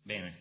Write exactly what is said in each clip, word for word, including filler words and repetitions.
Bene.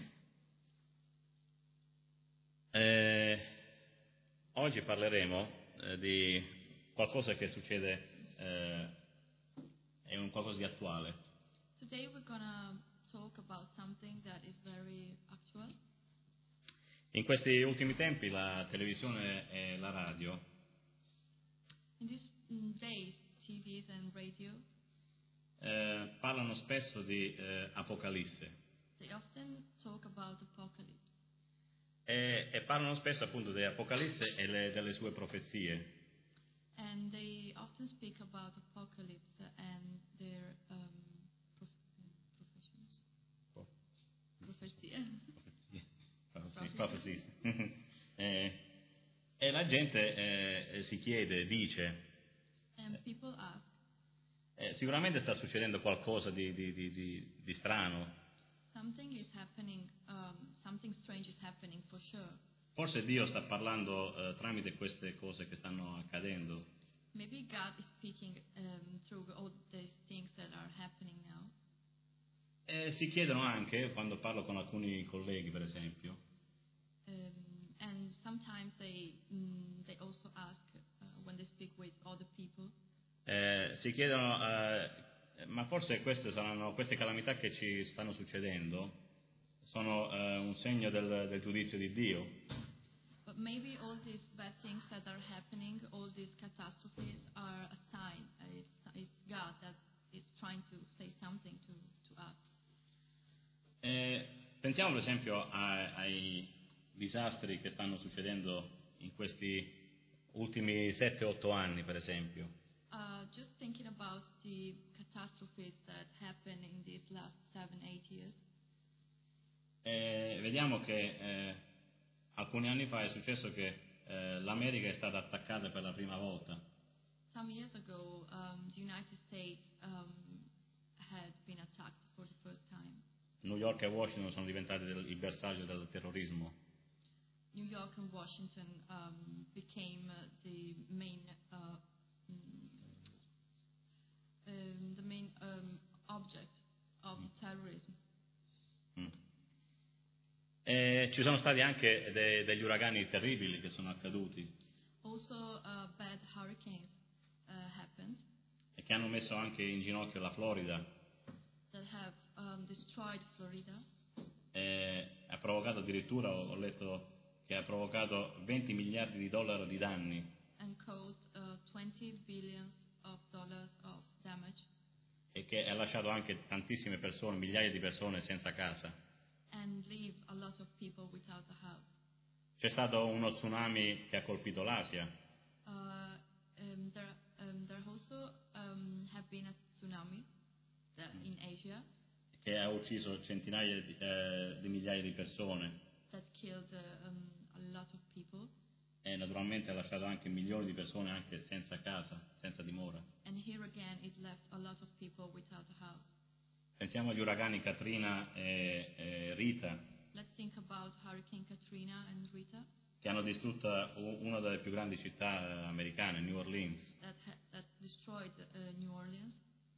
Eh, oggi parleremo eh, di qualcosa che succede, eh, è un qualcosa di attuale. Today we're gonna talk about something that is very actual. In questi ultimi tempi la televisione e la radio In these mm, days, T Vs and radio, eh, parlano spesso di eh, Apocalisse they often talk about apocalypse. e, e parlano spesso appunto di Apocalisse e le- delle sue profezie. And they often speak about apocalypse and their um, prof- professions. Oh, Profezie. profezie. Prophecy, prophecies. Eh, e la gente eh, si chiede, dice, And people ask, eh, sicuramente sta succedendo qualcosa di, di- di- di- di strano. something is happening, um, something strange is happening for sure. Forse Dio sta parlando eh, tramite queste cose che stanno accadendo. Maybe God is speaking um, through all these things that are happening now. E si chiedono anche, quando parlo con alcuni colleghi per esempio, Um, and sometimes they mm, they also ask uh, when they speak with other people, eh, si chiedono, eh, ma forse queste saranno, queste calamità che ci stanno succedendo sono eh, un segno del, del giudizio di Dio. but maybe all these bad things that are happening, all these catastrophes are a sign. Uh, It's, it's God that is trying to say something to, to us. Eh, pensiamo per esempio a- ai disastri che stanno succedendo in questi ultimi sette otto anni, per esempio. Uh, just thinking about the catastrophes that happened in these last seven, eight years. Eh, vediamo che eh, alcuni anni fa è successo che eh, l'America è stata attaccata per la prima volta. Some years ago, um, the United States um, had been attacked for the first time. New York e Washington sono diventate del- il bersaglio del terrorismo. New York and Washington um, became uh, the main uh, mm, um, the main um, object of terrorism. Mm. E ci sono stati anche de- degli uragani terribili che sono accaduti Also, uh, bad hurricanes uh, happened e che hanno messo anche in ginocchio la Florida that have um, destroyed Florida e ha provocato addirittura, ho ho letto, che ha provocato venti miliardi di dollari di danni and caused uh, twenty billions of dollars of damage e che ha lasciato anche tantissime persone, migliaia di persone senza casa. and leave a lot of people without a house. C'è stato uno tsunami che ha colpito l'Asia Uh, um, there, um, there also um, have been a tsunami that in Asia che ha ucciso centinaia di, eh, di migliaia di persone that killed uh, um, a lot of people, e naturalmente ha lasciato anche milioni di persone anche senza casa, senza dimora. and here again it left a lot of people without a house. Pensiamo agli uragani Katrina e, e Rita, Let's think about Hurricane Katrina and Rita che hanno distrutto u- una delle più grandi città americane, New Orleans. that ha- that destroyed uh, New Orleans,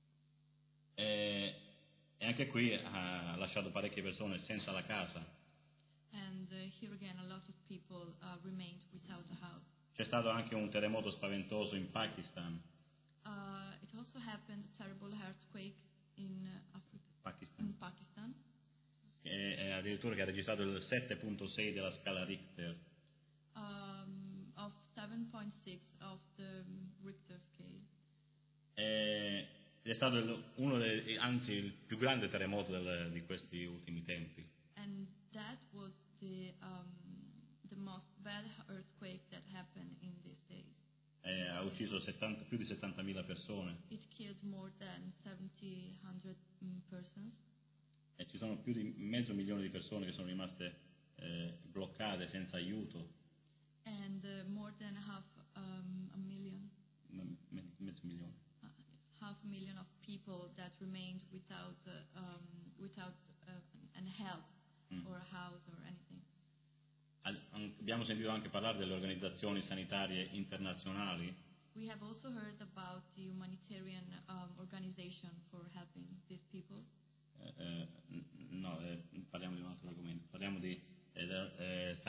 E, e anche qui ha lasciato parecchie persone senza la casa. and uh, here again a lot of people uh, remained without a house. C'è stato anche un terremoto spaventoso in Pakistan, Uh, it also happened a terrible earthquake in uh, Africa, Pakistan, in Pakistan, che è addirittura che ha registrato il sette virgola sei della scala Richter. um, of seven point six of the Richter scale. E- ed è stato il- uno dei, anzi il più grande terremoto del- di questi ultimi tempi. And that was the um, the most bad earthquake that happened in these days. E ha ucciso settanta più di settantamila persone It killed more than seventy hundred mm, persons, e ci sono più di mezzo milione di persone che sono rimaste eh, bloccate senza aiuto, and uh, more than half um, a million, me- me- mezzo milione. uh, yes, half a million of people that remained without uh, um, without uh, an help Mm. or a house or anything. Al- an- Abbiamo sentito anche parlare delle organizzazioni sanitarie internazionali We have also heard about the humanitarian um, organization for helping these people. Eh, eh, no, eh, parliamo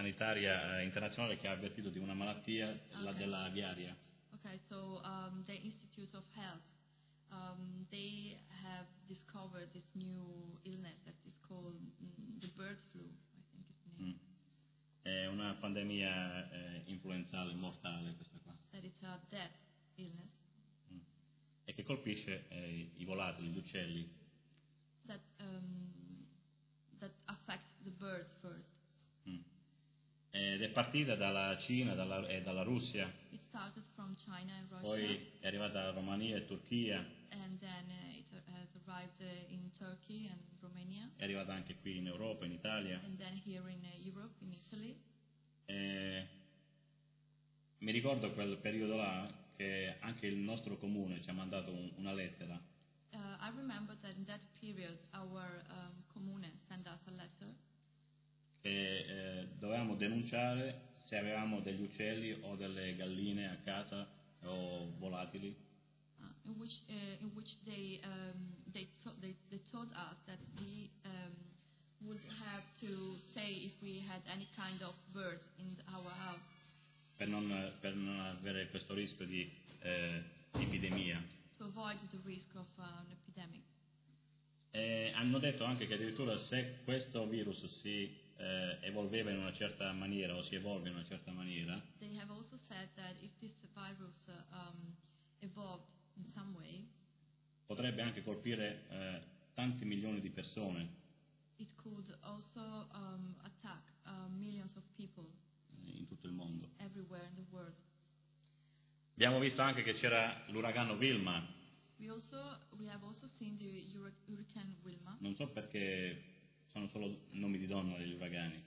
sanitaria eh, internazionale che ha avvertito di una malattia, la Okay. della aviaria. Okay, so um, the Institute of Health, um, they have discovered this new illness that is called mm, the bird flu, I think is the name. Mm. È una pandemia eh, influenzale mortale questa qua. That it's a death illness Mm. E che colpisce eh, i volatili, gli uccelli. that um, that affects the birds first. Mm. Ed è partita dalla Cina dalla, e dalla Russia, It started from China and Russia, poi è arrivata a Romania e Turchia, and then uh, it uh, has arrived uh, in Turkey and Romania, è arrivata anche qui in Europa, in Italia. and then here in uh, Europe, in Italy. E mi ricordo quel periodo là che anche il nostro comune ci ha mandato un- una lettera Uh, I remember that in that period, our um, comune sent us a letter che eh, dovevamo denunciare se avevamo degli uccelli o delle galline a casa o volatili. uh, in which uh, in which they um, they, to- they they told us that we um, would have to say if we had any kind of bird in the- our house Per non, per non avere questo rischio di eh, epidemia. to avoid the risk of uh, an epidemic. E hanno detto anche che addirittura se questo virus si eh, evolveva in una certa maniera o si evolve in una certa maniera, They have also said that if this virus uh, um, evolved in some way, potrebbe anche colpire eh, tanti milioni di persone it could also um, attack uh, millions of people eh, in tutto il mondo. everywhere in the world. Abbiamo visto anche che c'era l'uragano Wilma, We also we have also seen the Hurri- Hurricane Wilma. non so perché sono solo nomi di donna gli uragani.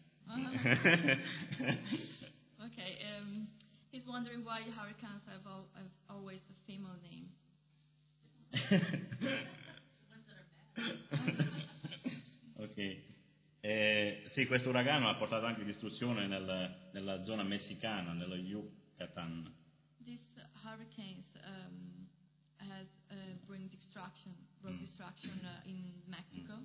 Okay, um, he's wondering why hurricanes have, al- have always a female name. Ok. Eh, sì, questo uragano ha portato anche distruzione nel- nella zona messicana, nello Yucatan. These hurricanes um, has uh, bring destruction, brought Mm. destruction uh, in Mexico.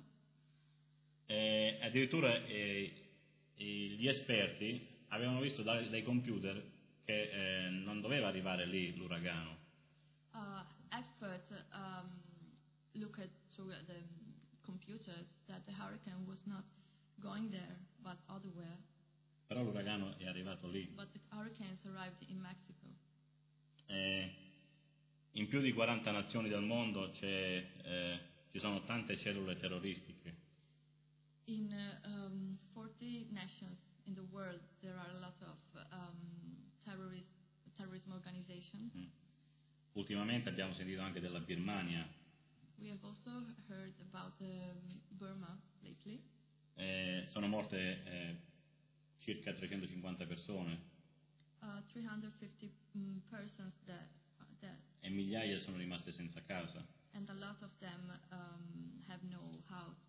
E addirittura eh, i- gli esperti avevano visto dai, dai computer che eh, non doveva arrivare lì l'uragano, Uh, experts um, look at through the computers that the hurricane was not going there, but otherwhere. però l'uragano è arrivato lì. But the hurricanes arrived in Mexico. Eh, in più di quaranta nazioni del mondo c'è, eh, ci sono tante cellule terroristiche. In uh, um, forty nations in the world, there are a lot of um, terrorist terrorism organizations. Mm. Ultimamente abbiamo sentito anche della Birmania, We have also heard about um, Burma lately. eh, sono morte eh, circa trecentocinquanta persone Uh, three hundred fifty um, persons that are dead, e migliaia sono rimaste senza casa. and a lot of them um, have no house.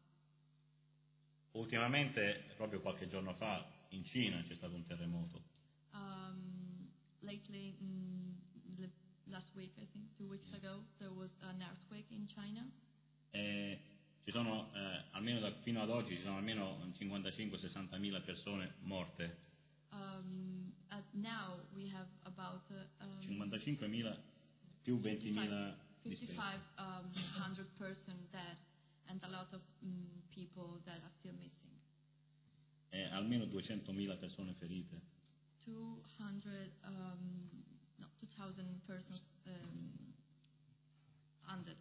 Ultimamente, proprio qualche giorno fa, in Cina c'è stato un terremoto. Um, lately, mm, the last week, I think, two weeks ago, there was an earthquake in China. E ci sono, eh, almeno da, fino ad oggi, ci sono almeno cinquantacinque sessanta mila persone morte. Um, at now we have about uh, um, cinquantacinquemila più ventimila dispersi. fifty-five um, hundred person dead, and a lot of mm, people that are still missing. E almeno duecentomila persone ferite. two hundred, um, no, two thousand persons um, undead.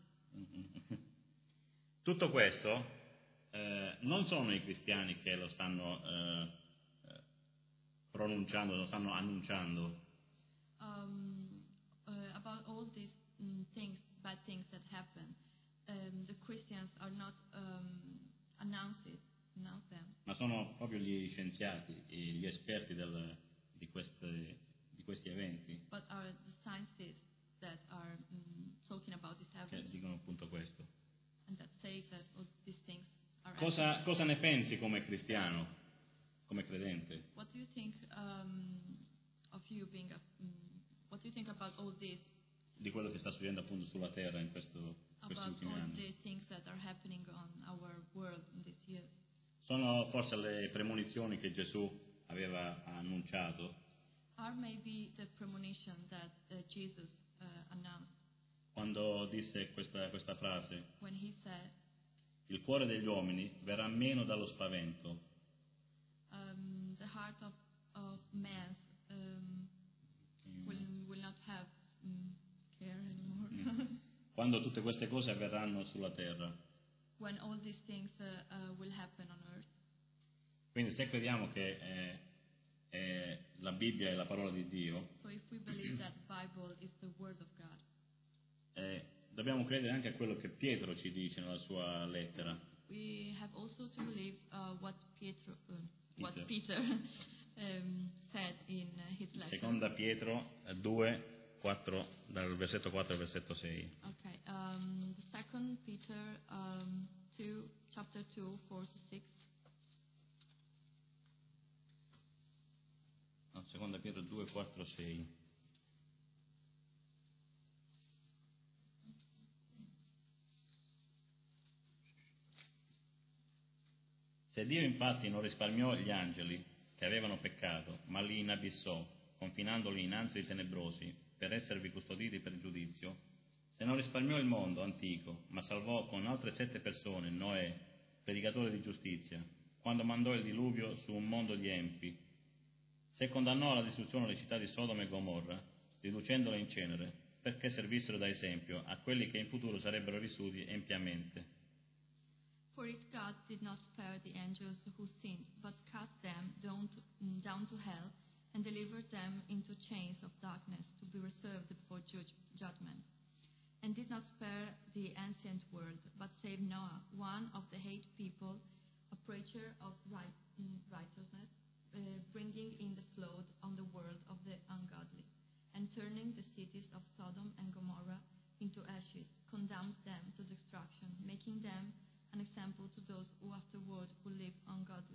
Tutto questo eh, non sono i cristiani che lo stanno eh, eh, pronunciando, lo stanno annunciando. Um, uh, about all these mm, things, bad things that happen, um, the Christians are not um, announce it, announce them, Ma sono proprio gli scienziati, e gli esperti del- di, queste- di questi eventi but are the scientists that are mm, talking about these che events dicono appunto questo. and that say that all these things are Cosa, happening. cosa ne pensi come cristiano, come credente? What do you think um, of you being a, mm, what do you think about all this, Di quello che sta succedendo appunto sulla terra in questo- questi about ultimi all anni? the things that are happening on our world in these years? Sono forse le premonizioni che Gesù aveva annunciato or maybe the premonition that uh, Jesus uh, announced quando disse questa, questa frase: when he said, il cuore degli uomini verrà meno dallo spavento um, the heart of, of man um, will, will not have um, scare anymore. quando tutte queste cose avverranno sulla terra. When all these things uh, uh, will happen on earth. Quindi se crediamo che eh, eh, la Bibbia è la parola di Dio, so if we believe that the Bible is the word of God, eh, dobbiamo credere anche a quello che Pietro ci dice nella sua lettera. we have also to believe uh, what Pietro, uh, what Peter. Peter um, said in uh, his letter. Seconda Pietro due, quattro, dal versetto quattro al versetto sei. Okay, um, the second Peter um, two, chapter two, four to six. No, seconda Pietro due, quattro, sei. Se Dio infatti non risparmiò gli angeli che avevano peccato, ma li inabissò, confinandoli in antri tenebrosi, per esservi custoditi per giudizio, se non risparmiò il mondo antico, ma salvò con altre sette persone Noè, predicatore di giustizia, quando mandò il diluvio su un mondo di empi, se condannò alla distruzione le città di Sodoma e Gomorra, riducendole in cenere, perché servissero da esempio a quelli che in futuro sarebbero vissuti empiamente. For if God did not spare the angels who sinned, but cast them down to, down to hell, and delivered them into chains of darkness to be reserved for judge, judgment, and did not spare the ancient world, but saved Noah, one of the eight people, a preacher of right, righteousness, uh, bringing in the flood on the world of the ungodly, and turning the cities of Sodom and Gomorrah into ashes, condemned them to destruction, making them an example to those who afterward will live ungodly.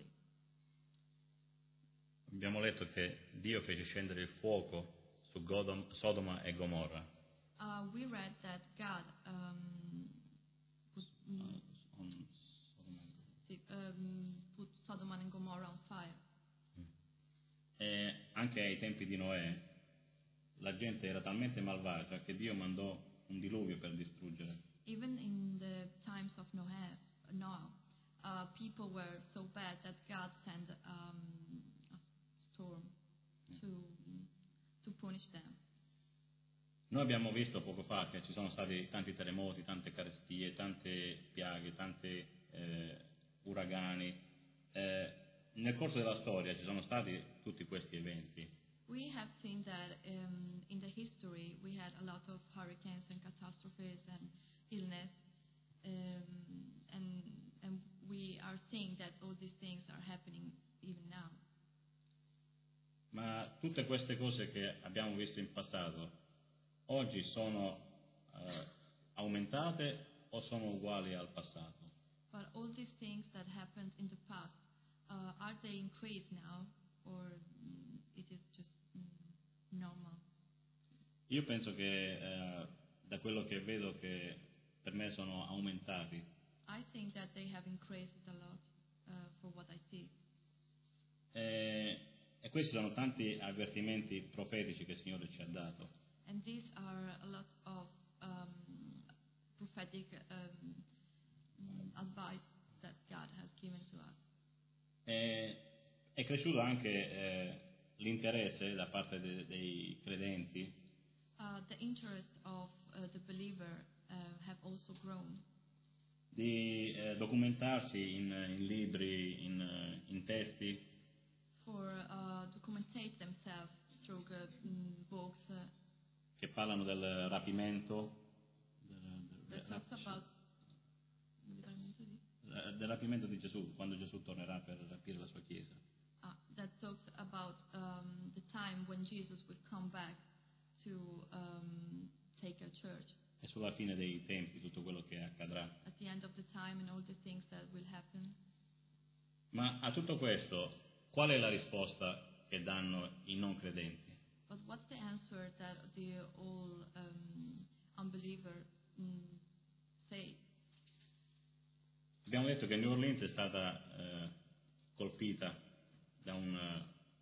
Abbiamo letto che Dio fece scendere il fuoco su Godom, Sodoma e Gomorra. Uh, we read that God um, put, um, Uh, on Sodoma. um, put Sodom and Gomorrah on fire. E anche ai tempi di Noè la gente era talmente malvagia che Dio mandò un diluvio per distruggere. Even in the times of Noah, Noah uh, people were so bad that God sent um, a storm to, to punish them. Noi abbiamo visto poco fa che ci sono stati tanti terremoti, tante carestie, tante piaghe, tanti eh, uragani. Eh, nel corso della storia ci sono stati tutti questi eventi. We have seen that um, in the history we had a lot of hurricanes and catastrophes and illness, um, and, and we are seeing that all these things are happening even now. Ma tutte queste cose che abbiamo visto in passato oggi sono eh, aumentate o sono uguali al passato? But all these things that happened in the past, uh, are they increased now, or mm, it is just mm, normal? Io penso che eh, da quello che vedo che per me sono aumentati. I think that they have increased a lot uh, for what I see. E, e questi sono tanti avvertimenti profetici che il Signore ci ha dato. And these are a lot of um, prophetic um, mm, advice that God has given to us. E, è cresciuto anche eh, l'interesse da parte de, dei credenti Uh, the interest of uh, the believer uh, have also grown di eh, documentarsi in, in libri, in, in testi, for uh, to commentate themselves through uh, mm, books uh, che parlano del rapimento, del, del, that talks about del rapimento di Gesù, quando Gesù tornerà per rapire la sua Chiesa. uh, that talks about um, the time when Jesus will come back to um, take a church. E sulla fine dei tempi, tutto quello che accadrà. At the end of the time and all the things that will happen. Ma a tutto questo, qual è la risposta che danno i non credenti? But what's the answer that the all um, unbeliever mm, say? Abbiamo detto che New Orleans è stata eh, colpita da un,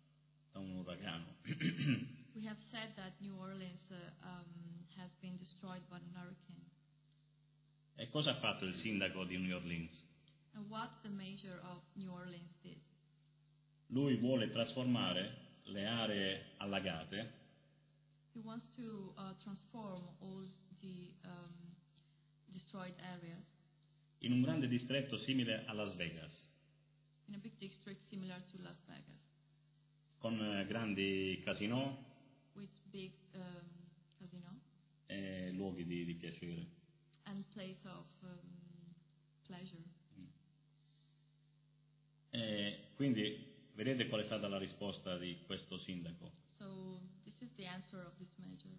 da un uragano. We have said that New Orleans uh, um, has been destroyed by an hurricane. E cosa ha fatto il sindaco di New Orleans? And what the mayor of New Orleans did? Lui vuole trasformare le aree allagate He wants to uh, transform all the um, destroyed areas in un grande distretto simile a Las Vegas, in a big district similar to Las Vegas, con eh, grandi casinò with big um, casino e luoghi di, di piacere. and place of um, pleasure. E quindi vedete qual è stata la risposta di questo sindaco. So this is the answer of this mayor.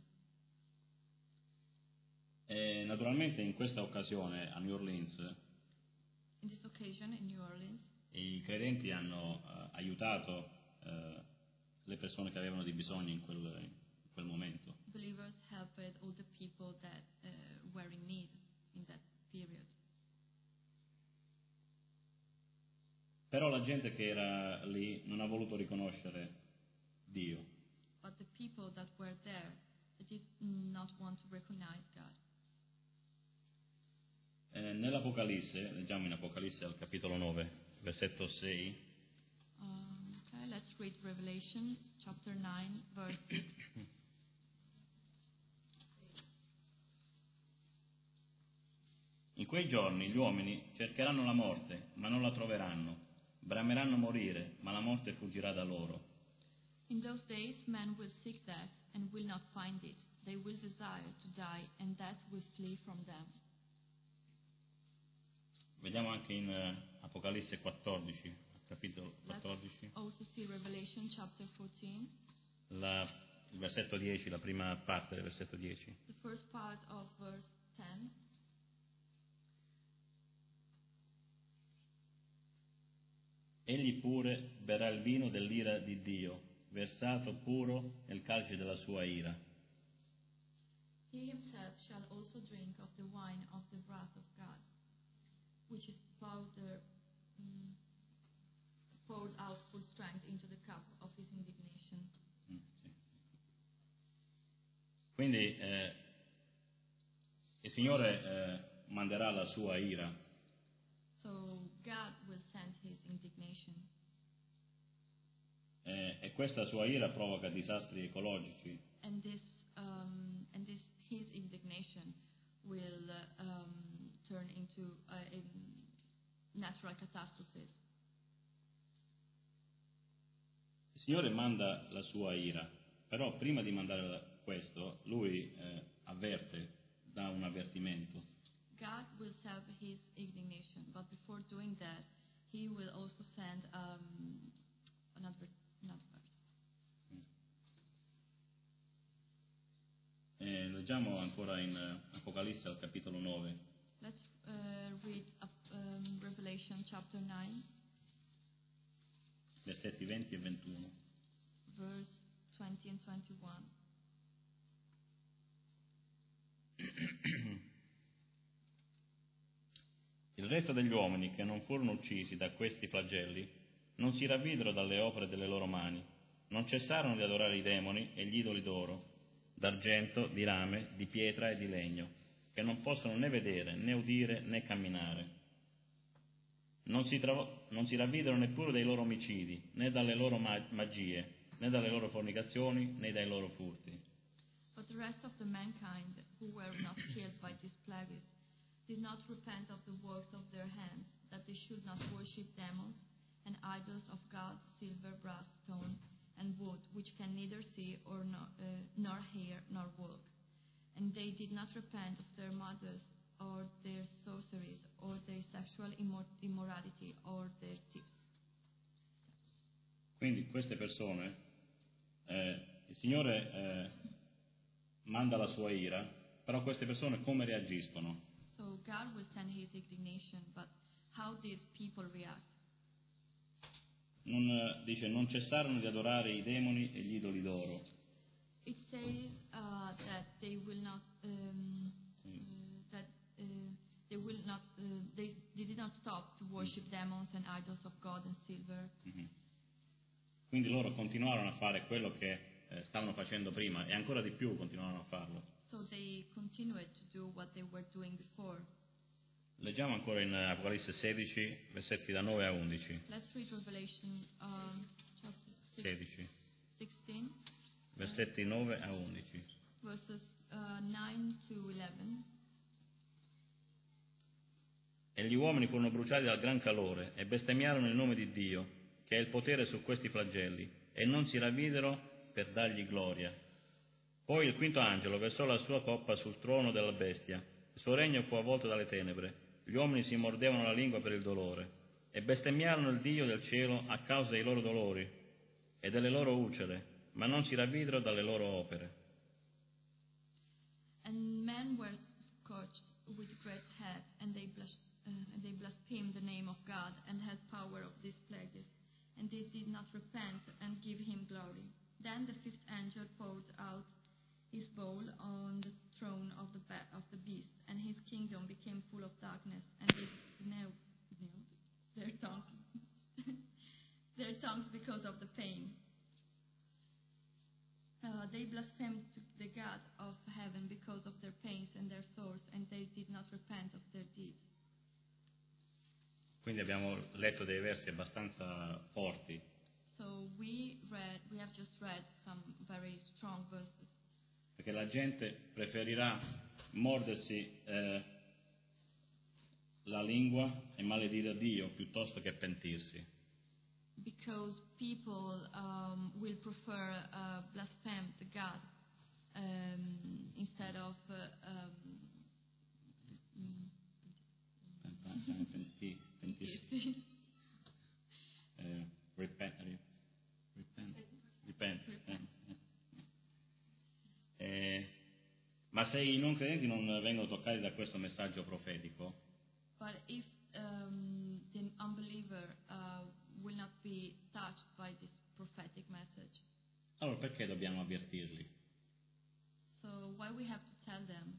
E naturalmente in questa occasione a New Orleans In this occasion in New Orleans, i credenti hanno eh, aiutato eh, le persone che avevano dei bisogni in quel, in quel momento. believers helped all the people that uh, were in need in that period. Però la gente che era lì non ha voluto riconoscere Dio. But the people that were there, they did not want to recognize God. Eh, nell'Apocalisse, leggiamo in Apocalisse al capitolo nove, versetto sei, Um, okay, let's read Revelation chapter nine, verse six. in quei giorni gli uomini cercheranno la morte, ma non la troveranno, brameranno morire, ma la morte fuggirà da loro. In those days, men will seek death and will not find it. They will desire to die, and death will flee from them. Vediamo anche in eh, Apocalisse quattordici, capitolo Let's quattordici, also see Revelation chapter fourteen, la, il versetto dieci, la prima parte del versetto dieci. the first part of verse ten. Egli pure berrà il vino dell'ira di Dio, versato puro nel calice della sua ira. He himself shall also drink of the wine of the wrath of God, which is powder, mm, poured out full strength into the cup of his indignation. Mm, sì. Quindi eh, il Signore eh, manderà la sua ira So God will send his indignation. eh, e questa sua ira provoca disastri ecologici, And this, um, and this, his indignation will uh, um, turn into uh, a natural catastrophes. Il Signore manda la sua ira, però prima di mandare questo, Lui eh, avverte, dà un avvertimento. God will send his indignation, but before doing that, he will also send um, another, another verse. Eh, leggiamo ancora in eh, Apocalisse al capitolo nove, Let's uh, read uh, um, Revelation chapter nine, versetti venti e ventuno. verse twenty and twenty-one. Il resto degli uomini che non furono uccisi da questi flagelli non si ravvidero dalle opere delle loro mani, non cessarono di adorare i demoni e gli idoli d'oro, d'argento, di rame, di pietra e di legno, che non possono né vedere, né udire, né camminare. Non si, trovò, non si ravvidero neppure dai loro omicidi, né dalle loro magie, né dalle loro fornicazioni, né dai loro furti. But the rest of the mankind who were not killed by these plagues did not repent of the works of their hands, that they should not worship demons and idols of God, silver, brass, stone, and wood, which can neither see or nor, uh, nor hear nor walk. And they did not repent of their murders, or their sorceries, or their sexual immor- immorality, or their thefts. Quindi queste persone, eh, il Signore eh, manda la sua ira, però queste persone come reagiscono? So God will send his indignation, but how did people react? Non, eh, dice, non cessarono di adorare i demoni e gli idoli d'oro. It says uh, that they will not, um, Sì. uh, that uh, they will not, uh, they, they did not stop to worship demons and idols of God and silver. Mhm. Quindi loro continuarono a fare quello che eh, stavano facendo prima e ancora di più continuarono a farlo. So they continued to do what they were doing before. Leggiamo ancora in Apocalisse sedici, versetti da nove a undici. Let's read Revelation um, chapter six, sedici, sixteen, versetti nove a undici. verses uh, nine to eleven. E gli uomini furono bruciati dal gran calore e bestemmiarono il nome di Dio, che ha il potere su questi flagelli, e non si ravvidero per dargli gloria. Poi il quinto angelo versò la sua coppa sul trono della bestia, il suo regno fu avvolto dalle tenebre, gli uomini si mordevano la lingua per il dolore, e bestemmiarono il Dio del cielo a causa dei loro dolori e delle loro ulcere, ma non si ravvidero dalle loro opere. And men were scorched with great heat, and they, blas- uh, and they blasphemed the name of God and had power of these plagues, and they did not repent and give him glory. Then the fifth angel poured out his bowl on the throne of the ba- of the beast, and his kingdom became full of darkness, and they gnawed their tongues, their tongues because of the pain. Uh, they blasphemed the God of heaven because of their pains and their sores, and they did not repent of their deeds. Quindi abbiamo letto dei versi abbastanza forti. So we read, we have just read some very strong verses. Perché la gente preferirà mordersi eh, la lingua e maledire Dio piuttosto che pentirsi. Because people um, will prefer uh, blaspheme to God um, instead of uh, um, Penti- pentirsi. Eh, repent, repent, repent. repent. Eh, ma se i non credenti non vengono toccati da questo messaggio profetico, But if um, the unbeliever uh, will not be touched by this prophetic message, allora perché dobbiamo avvertirli? so why we have to tell them?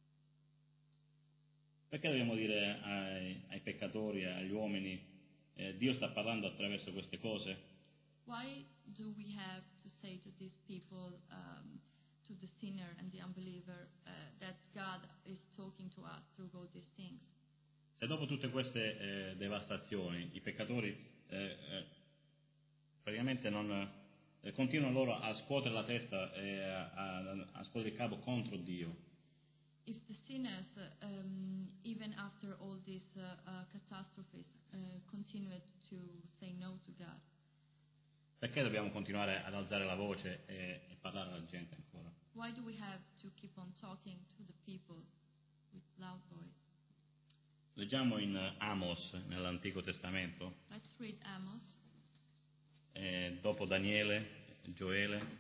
Perché dobbiamo dire ai, ai peccatori, agli uomini, eh, Dio sta parlando attraverso queste cose? Why do we have to say to these people, um, to the sinner and the unbeliever, uh, that God is talking to us through all these things? Se dopo tutte queste eh, devastazioni i peccatori eh, eh, praticamente non eh, continuano loro a scuotere la testa e a, a, a scuotere il capo contro Dio, If the sinners, uh, um, even after all these uh, uh, catastrophes, uh, continued to say no to God, perché dobbiamo continuare ad alzare la voce e, e parlare alla gente ancora? why do we have to keep on talking to the people with loud voice? Leggiamo in Amos nell'Antico Testamento, Let's read Amos, eh, dopo Daniele, Gioele.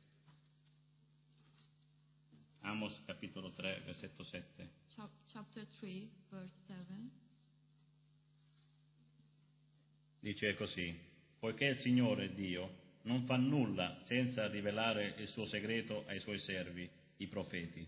Amos capitolo tre, versetto sette. chap- chapter three, verse seven. Dice così: poiché il Signore Dio non fa nulla senza rivelare il suo segreto ai suoi servi, i profeti.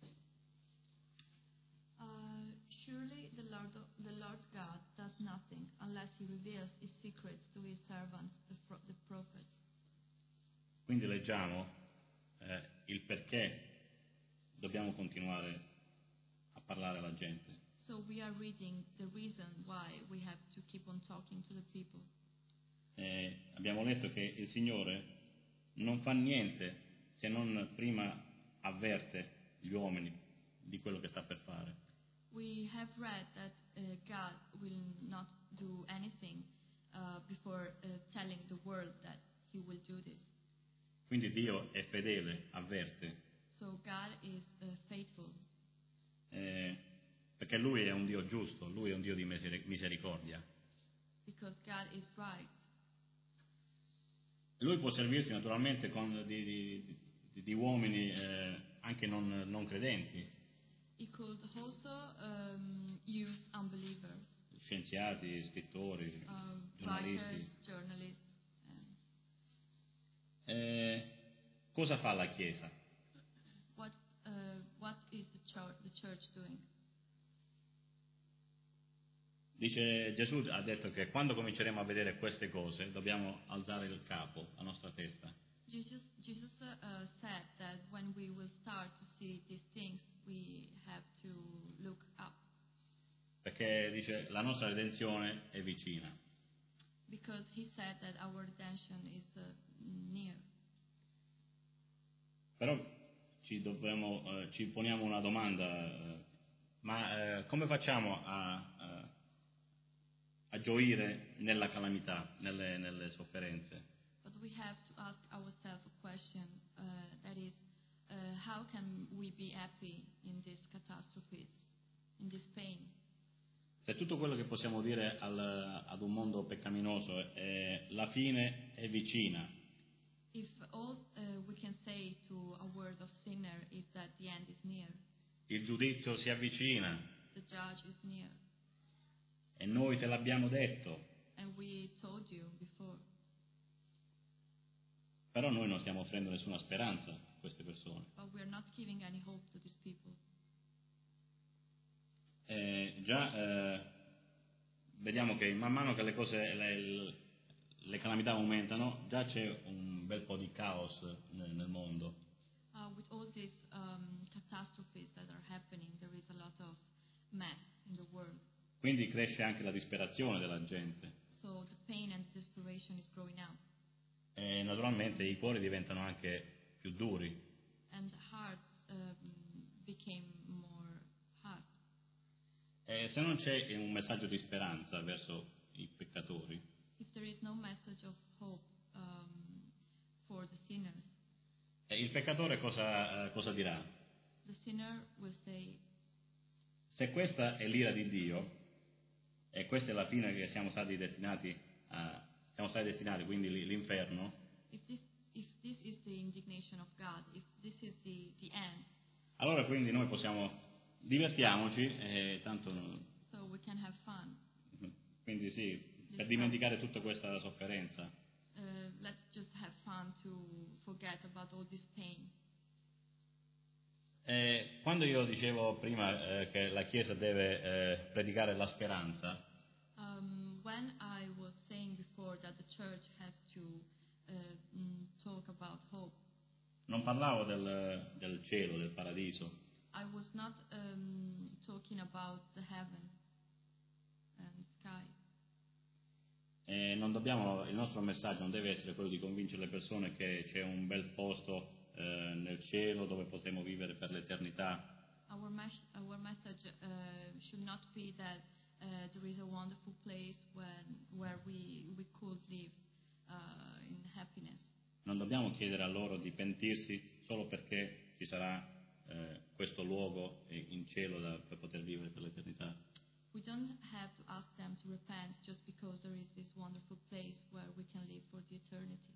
Uh, surely the Lord, the Lord God does nothing unless he reveals his secrets to his servants, the, pro- the prophets. Quindi leggiamo eh, il perché dobbiamo continuare a parlare alla gente. So we are reading the reason why we have to keep on talking to the people. Eh, abbiamo letto che il Signore non fa niente se non prima avverte gli uomini di quello che sta per fare. We have read that uh, God will not do anything uh, before uh, telling the world that he will do this. Quindi Dio è fedele, avverte, So God is uh, faithful eh, perché Lui è un Dio giusto, Lui è un Dio di miseri- misericordia. because God is right. Lui può servirsi naturalmente con di, di, di, di uomini eh, anche non, non credenti, He could also um, use unbelievers, scienziati, scrittori, uh, giornalisti. writers, journalists. And Eh, cosa fa la Chiesa? what uh, what is the church, the church doing? Dice, Gesù ha detto che quando cominceremo a vedere queste cose dobbiamo alzare il capo, la nostra testa. Jesus, Jesus uh, said that when we will start to see these things, we have to look up. Perché dice la nostra redenzione è vicina. Because he said that our redemption is uh, near. Però ci, dobbiamo, eh, ci poniamo una domanda, eh, ma eh, come facciamo a, a, a gioire nella calamità, nelle, nelle sofferenze? But we have to ask ourselves a question, uh, that is, uh, how can we be happy in these catastrophes, in this pain? Se tutto quello che possiamo dire al, ad un mondo peccaminoso è la fine è vicina, If all uh, we can say to a world of sinner is that the end is near, il giudizio si avvicina the judge is near, e noi te l'abbiamo detto, and we told you before, però noi non stiamo offrendo nessuna speranza a queste persone. but we are not giving any hope to these people. Eh, già eh, vediamo che man mano che le cose, le, le calamità aumentano, già c'è un bel po' di caos nel, nel mondo. Uh, with all these um, catastrophes that are happening, there is a lot of mess in the world. Quindi cresce anche la disperazione della gente. So the pain and desperation is growing out. E naturalmente i cuori diventano anche più duri. And the heart um, became more hard. E se non c'è un messaggio di speranza verso i peccatori, If there is no message of hope um, for the sinners, e il peccatore cosa, eh, cosa dirà? the sinner will say, Se questa è l'ira di Dio, e questa è la fine che siamo stati destinati a, siamo stati destinati, quindi l'inferno, if this, if this is the indignation of God, if this is the, the end, allora quindi noi possiamo divertiamoci e tanto non- so we can have fun. quindi sì, per dimenticare tutta questa sofferenza. Uh, let's just have fun to forget about all this pain. E quando io dicevo prima eh, che la Chiesa deve eh, predicare la speranza, Um, when I was saying before that the church has to uh, mm, talk about hope, non parlavo del, del cielo, del paradiso, I was not um, talking about the heaven and sky. e non dobbiamo, il nostro messaggio non deve essere quello di convincere le persone che c'è un bel posto eh, nel cielo dove potremo vivere per l'eternità. Our, mes- our message uh, should not be that uh, there is a wonderful place when, where we, we could live uh, in happiness. Non dobbiamo chiedere a loro di pentirsi solo perché ci sarà eh, questo luogo in cielo da, per poter vivere per l'eternità. We don't have to ask them to repent just because there is this wonderful place where we can live for the eternity.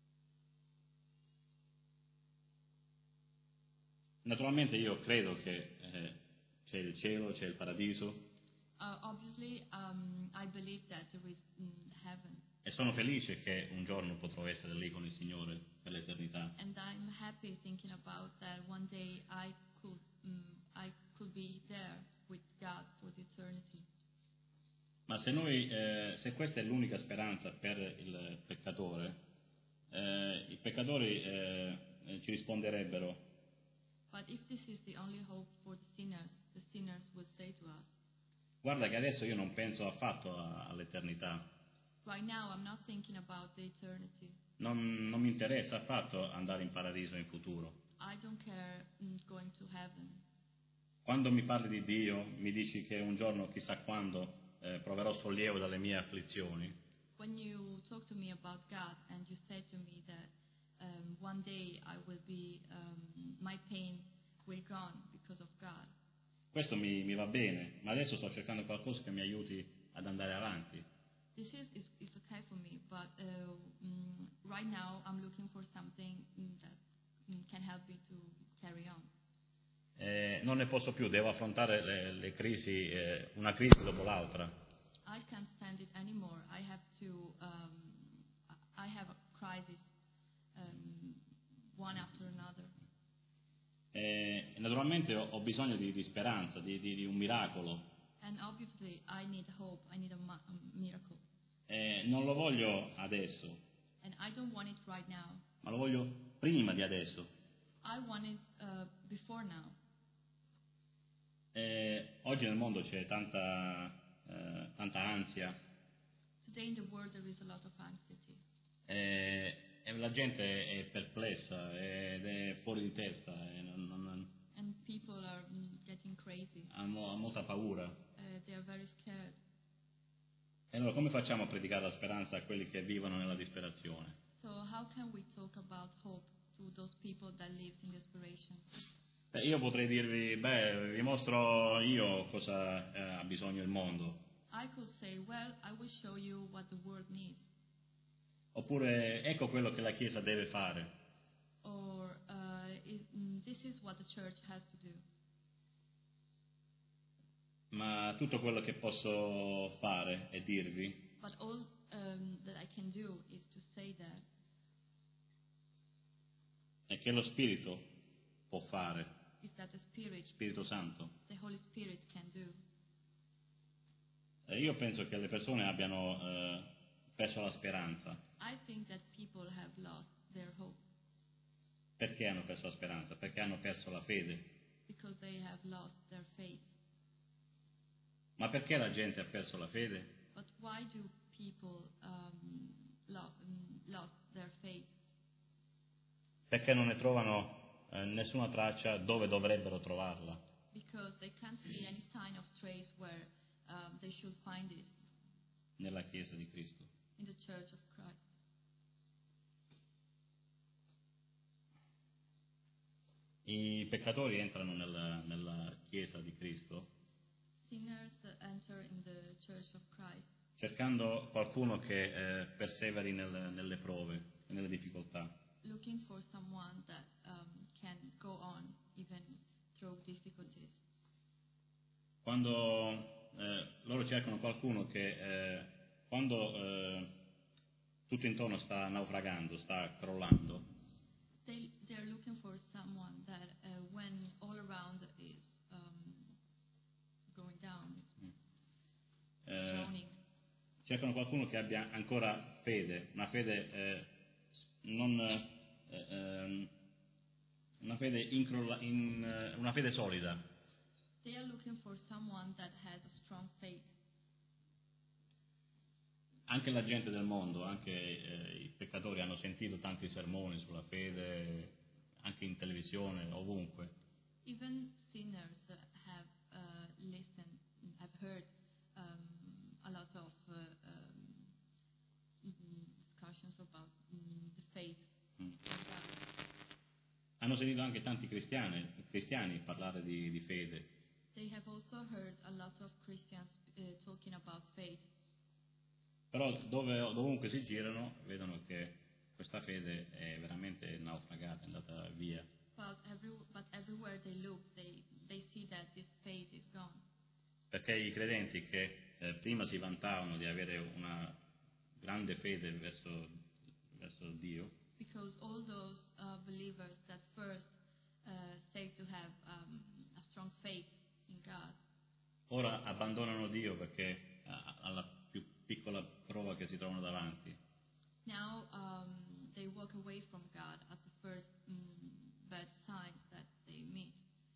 Naturalmente io credo che eh, c'è il cielo, c'è il paradiso Uh, obviously, um, I believe that there is mm, heaven, e sono felice che un giorno potrò essere lì con il Signore per l'eternità. and I'm happy thinking about that one day I could mm, I could be there with God for the eternity. Ma se noi, eh, se questa è l'unica speranza per il peccatore, eh, i peccatori eh, eh, ci risponderebbero: But if this is the only hope for the sinners, the sinners will say to us, guarda che adesso io non penso affatto a- all'eternità, right now I'm not thinking about the eternity. non, non mi interessa affatto andare in paradiso in futuro. I don't care mm, going to heaven. Quando mi parli di Dio, mi dici che un giorno, chissà quando, eh, proverò sollievo dalle mie afflizioni. When you talk to me about God and you say to me that um, one day I will be, um, my pain will gone because of God. Questo mi, mi va bene, ma adesso sto cercando qualcosa che mi aiuti ad andare avanti. This is, is, is okay for me, but uh, mm, right now I'm looking for something mm, that mm, can help me to carry on. Eh, non ne posso più, devo affrontare le, le crisi, eh, una crisi dopo l'altra. I can't stand it anymore. I have to, um, I have a crisis um, one after another. Eh, naturalmente ho, ho bisogno di, di speranza, di, di, di un miracolo. And obviously, I need hope. I need a, ma- a miracle. E non lo voglio adesso, And I don't want it right now. ma lo voglio prima di adesso. I want it uh, before now. E oggi nel mondo c'è tanta, eh, tanta ansia Today in the world there is a lot of anxiety. e, e la gente è perplessa ed è fuori di testa, e non, non, And people are mm, getting crazy. ha, mo- ha molta paura. Uh, they are very scared. E allora come facciamo a predicare la speranza a quelli che vivono nella disperazione? So how can we talk about hope to those people that live in desperation? Beh, io potrei dirvi, beh, vi mostro io cosa eh, ha bisogno il mondo. I could say, well, I will show you what the world needs. Oppure ecco quello che la Chiesa deve fare. Or uh, it, mm, this is what the church has to do. Ma tutto quello che posso fare e dirvi But all um, that I can do is to say that. è che lo Spirito può fare, Is that the Spirit, Spirito Santo. the Holy Spirit can do. E io penso che le persone abbiano eh, perso la speranza. I think that people have lost their hope Perché hanno perso la speranza? Perché hanno perso la fede. because they have lost their faith. Ma perché la gente ha perso la fede? But why do people um, lo- um, lost their faith? Perché non ne trovano eh, nessuna traccia dove dovrebbero trovarla. Because they can't see any sign of trace where um, they should find it Nella Chiesa di Cristo. in the Church of Christ. I peccatori entrano nella, nella Chiesa di Cristo Sinners uh, enter in the Church of Christ, cercando qualcuno che eh, perseveri nel- nelle prove e nelle difficoltà. looking for someone that um, can go on even through difficulties. Quando eh, loro cercano qualcuno che eh, quando eh, tutto intorno sta naufragando, sta crollando, They they are looking for someone that uh, when all around is um, going down, is eh, drowning. cercano qualcuno che abbia ancora fede, una fede eh, non eh, ehm, una fede incrolla- in, eh, una fede solida. They are looking for someone that has a strong faith. Anche la gente del mondo, anche eh, i peccatori hanno sentito tanti sermoni sulla fede, anche in televisione, ovunque. Even sinners uh, have uh, listened, have heard um, a lot of uh, um, mm, discussions about mm, the faith. Mm. Hanno sentito anche tanti cristiani, cristiani parlare di, di fede, They have also heard a lot of Christians uh, talking about faith. però dove, dovunque si girano vedono che questa fede è veramente naufragata, è andata via. But, every, but everywhere they look, they, they see that this faith is gone. Perché i credenti che eh, prima si vantavano di avere una grande fede verso, verso Dio, Because all those uh, believers that first uh, say to have um, a strong faith in God, ora abbandonano Dio perché eh, alla più piccola prova che si trovano davanti. now um, they walk away from God at the first mm, bad signs that they meet.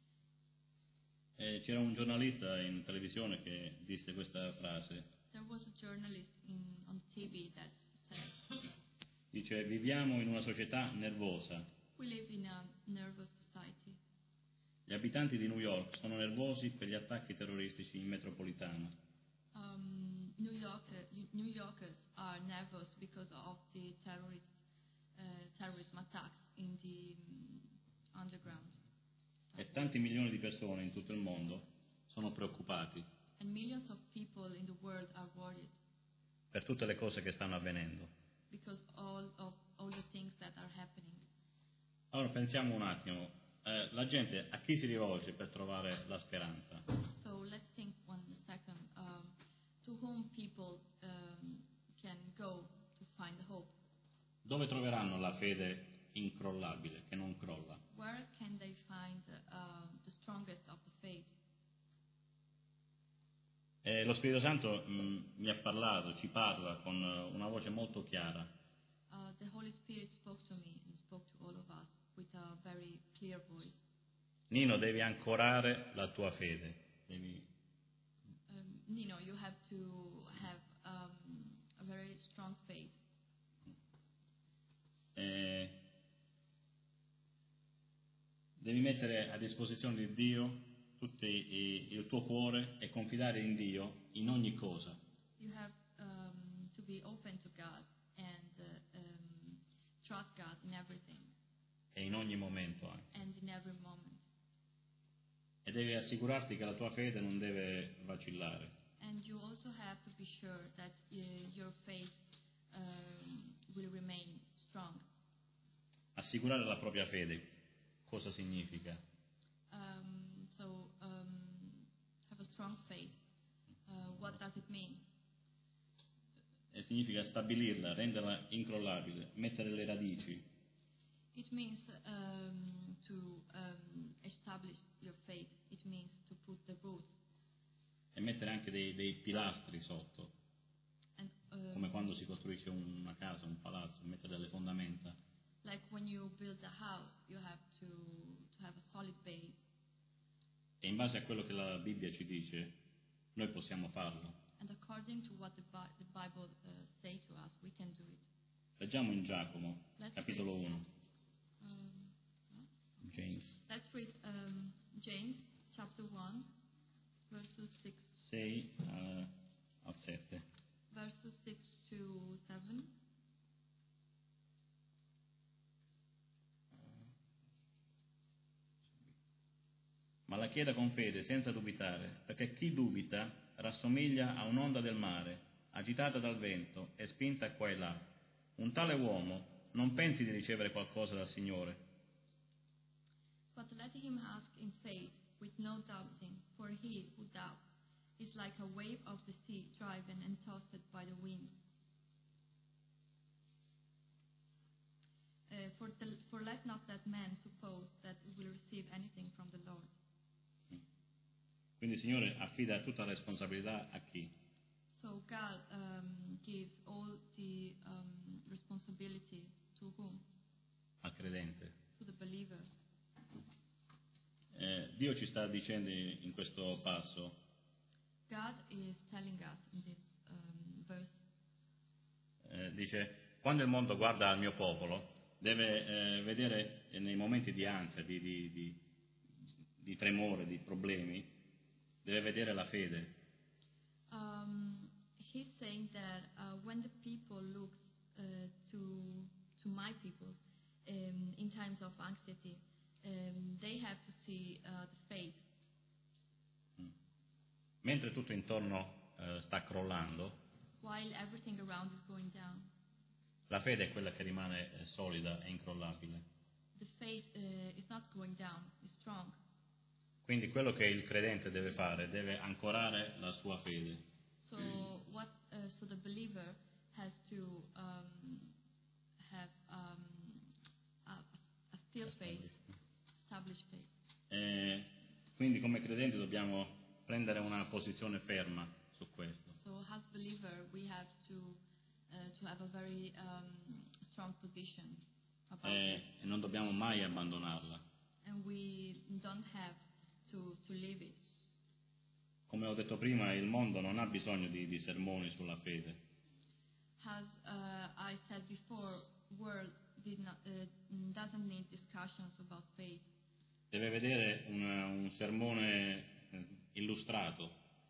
E c'era un giornalista in televisione che disse questa frase, There was a journalist in, on T V that said, dice: viviamo in una società nervosa. we live in a nervous society. Gli abitanti di New York sono nervosi per gli attacchi terroristici in metropolitana. Um, New, Yorker, New Yorkers are nervous because of the terrorist, uh, terrorism attacks in the um, underground. E tanti milioni di persone in tutto il mondo sono preoccupati And millions of people in the world are worried per tutte le cose che stanno avvenendo. because all of all the things that are happening. Allora pensiamo un attimo, eh, la gente a chi si rivolge per trovare la speranza? So let's think one second. Um, to whom people um, can go to find hope? Dove troveranno la fede incrollabile, che non crolla? Where can they find uh, the strongest of the faith? E lo Spirito Santo mh, mi ha parlato, ci parla con una voce molto chiara. Uh, the Holy Spirit spoke to me and spoke to all of us with a very clear voice. Nino, devi ancorare la tua fede. Devi... Um, Nino, you have to have um, a very strong faith. Eh, devi mettere a disposizione di Dio tutto il tuo cuore e confidare in Dio in ogni cosa. You have um, to be open to God and uh, um, trust God in everything. E in ogni momento anche. And in every moment. E devi assicurarti che la tua fede non deve vacillare. And you also have to be sure that uh, your faith um, will remain strong. Assicurare la propria fede, cosa significa? Um, so, um, have a strong faith. Uh, what does it mean? E significa stabilirla, renderla incrollabile, mettere le radici. It means um, to um, establish your faith. It means to put the roots. E mettere anche dei, dei pilastri sotto. And, um, come quando si costruisce una casa, un palazzo, mettere delle fondamenta. Like when you build a house, you have to, to have a solid base. E in base a quello che la Bibbia ci dice, noi possiamo farlo. And according to what the, Bi- the Bible uh, say to us, we can do it. Leggiamo in Giacomo, Let's capitolo read. uno. Um, no? James. Let's read um, James chapter one, verses six. sei uh, al sette. Verses six to seven. Ma la chieda con fede, senza dubitare, perché chi dubita rassomiglia a un'onda del mare, agitata dal vento e spinta qua e là. Un tale uomo non pensi di ricevere qualcosa dal Signore. But let him ask in faith, with no doubting, for he who doubts is like a wave of the sea driven and tossed by the wind. Uh, for, the, for let not that man suppose that he will receive anything from the Lord. Quindi il Signore affida tutta la responsabilità a chi? So God um, gives all the um, responsibility to whom? Al credente. To the believer. Eh, Dio ci sta dicendo in questo passo, God is telling us in this um, verse, eh, dice, quando il mondo guarda al mio popolo, deve eh, vedere nei momenti di ansia, di, di, di, di tremore, di problemi, deve vedere la fede. Um, he's saying that uh, when the people look uh, to to my people um, in times of anxiety, um, they have to see uh, the faith. Mm. Mentre tutto intorno eh, sta crollando, while everything around is going down, la fede è quella che rimane eh, solida e incrollabile. The faith uh, is not going down; it's strong. Quindi quello che il credente deve fare, deve ancorare la sua fede. So what? Uh, so the believer has to um, have um, a, a still faith, established faith. E quindi come credenti dobbiamo prendere una posizione ferma su questo. So as believer, we have to uh, to have a very um, strong position about E, it, e non dobbiamo mai abbandonarla. and we don't have to to leave it. Come ho detto prima, il mondo non ha bisogno di, di sermoni sulla fede. As uh, I said before, world did not uh, doesn't need discussions about faith. Deve vedere un, un sermone eh, illustrato.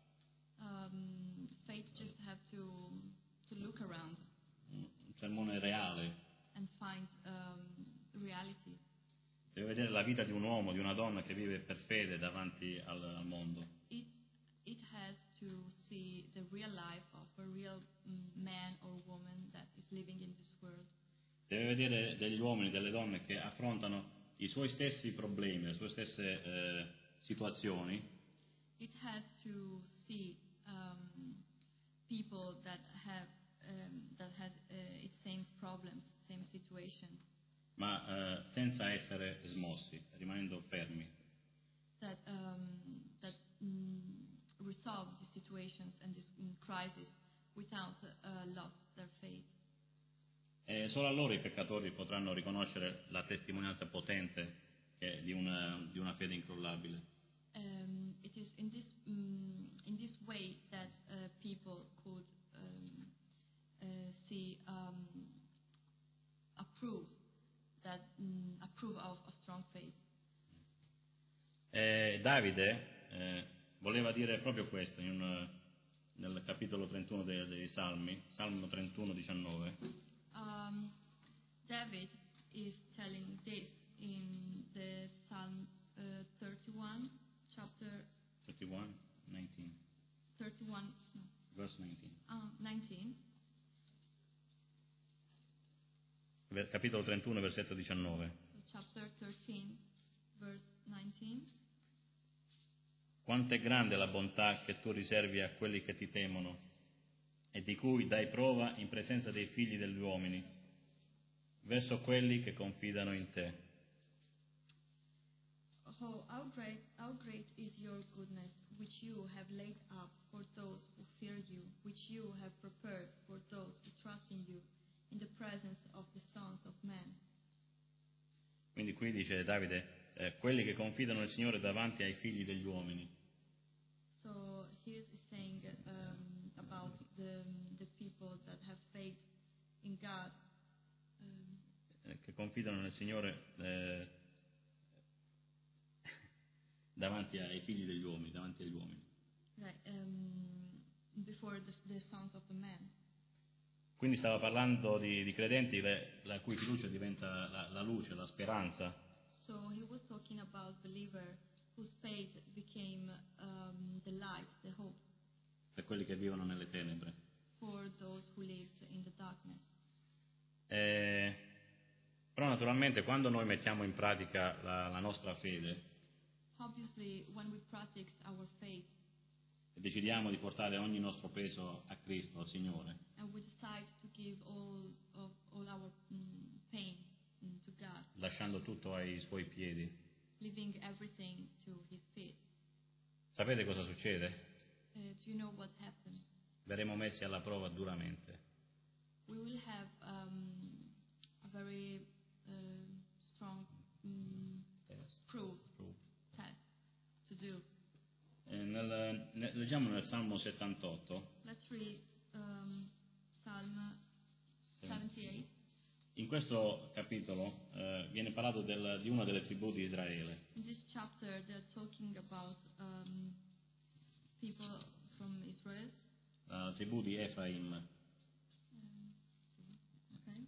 Um, faith just have to to look around Un sermone reale. and find um, reality. Deve vedere la vita di un uomo, di una donna che vive per fede davanti al, al mondo. It it has to see the real life of a real mm, man or woman that is living in this world. Deve vedere degli uomini, delle donne che affrontano i suoi stessi problemi, le sue stesse eh, situazioni, It has to see um, people that have um, that has uh, its same problems, same situation, ma eh, senza essere smossi, rimanendo fermi. that um, that mm, resolve the situation situations and this mm, crisis without uh, lost their faith. E solo allora i peccatori potranno riconoscere la testimonianza potente che di, una, di una fede incrollabile. Um, it is in this um, in this way that uh, people could um, uh, see um, approve that um, approve of a strong faith. E Davide eh, voleva dire proprio questo in un, nel capitolo trentuno dei, dei Salmi, Salmo trentuno, diciannove. Um, David is telling this in the Psalm uh, thirty-one, chapter trentuno, diciannove. thirty-one, no, Verse nineteen. uh, nineteen. Ver- Capitolo trentuno, versetto diciannove. So chapter thirteen, verse nineteen. Quanto è grande la bontà che tu riservi a quelli che ti temono e di cui dai prova in presenza dei figli degli uomini, verso quelli che confidano in te. Oh, how great, how great is your goodness, which you have laid up for those who fear you, which you have prepared for those who trust in you, in the presence of the sons of men. Quindi qui dice Davide, eh, quelli che confidano nel Signore davanti ai figli degli uomini. So here is saying um, about the, the people that have faith in God. Um, Eh, che confidano nel Signore eh, davanti ai figli degli uomini, davanti agli uomini. like, um, before the, the sons of the men. Quindi stava parlando di, di credenti le, la cui fiducia diventa la, la luce, la speranza. So he was talking about believer whose faith became um, the light, the hope Per quelli che vivono nelle tenebre. for those who live in the darkness. Eh, però naturalmente quando noi mettiamo in pratica la, la nostra fede Obviously, when we practice our faith e decidiamo di portare ogni nostro peso a Cristo, al Signore, and we decide to give all of all our mm, pain mm, to God, lasciando tutto ai Suoi piedi, leaving everything to His feet, sapete cosa succede? uh, do you know what happened? Verremo messi alla prova duramente. We will have um, a very uh, strong mm, Test. proof Proof. test to do. Eh, nel, ne- leggiamo nel Salmo settantotto. Let's read um, Psalm seventy-eight. In questo capitolo eh, viene parlato del- di una delle tribù di Israele. In this chapter, they're talking about um, people from Israel. La tribù di Efraim. Um, okay.